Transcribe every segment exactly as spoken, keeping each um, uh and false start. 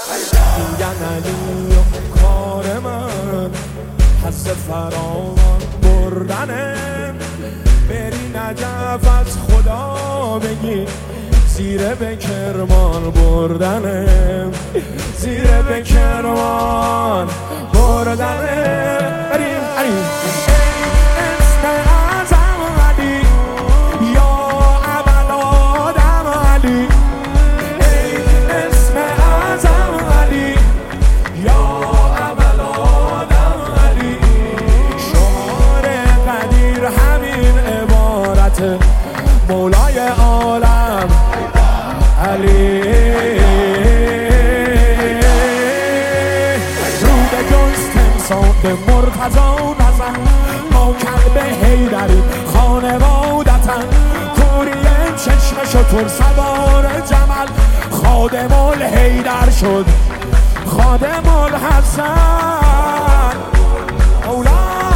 میگن علی و کار من حس فراوان بردنه، بری نجف از خدا بگی زیر به کرمان بردنه، زیر به کرمان بردنه. بریم علی اسم اعظم علی یا اول آدم علی، ای اسم اعظم علی یا اول آدم علی. شعار قدیر همین عبارت مولای عالم علی. رو به جز تمساح مرتضی نزن، ما کلب حیدری خانوادتن، کوری چشم شتر سوار جمل، خادم الحیدر شد خادم الحسن. اولا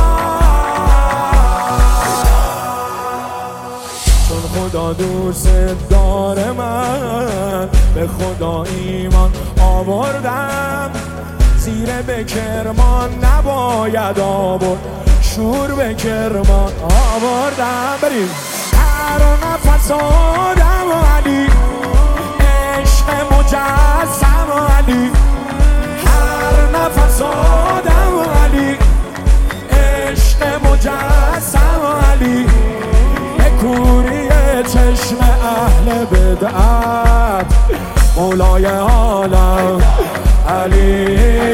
چون خدا دوست داره من به خدا ایمان آوردم، زیر به کرمان نباید آورد، شور به کرمان آوردم. بریم هر نفس آدم علی، عشق مجسم علی، هر نفس آدم علی، عشق مجسم علی. کوری چشم اهل بدعت مولای عالم علی.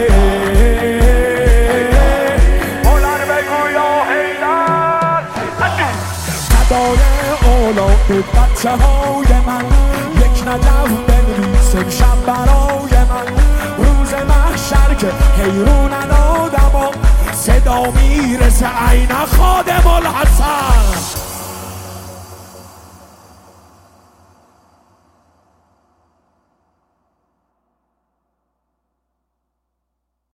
مولا رو بگو یا حیدر. فدای اولاد بچه های من، یک نجف بنویسیم شب برای من، روز محشر که حیرونن آدم ها، صدا میرسه عین خادم الحسن.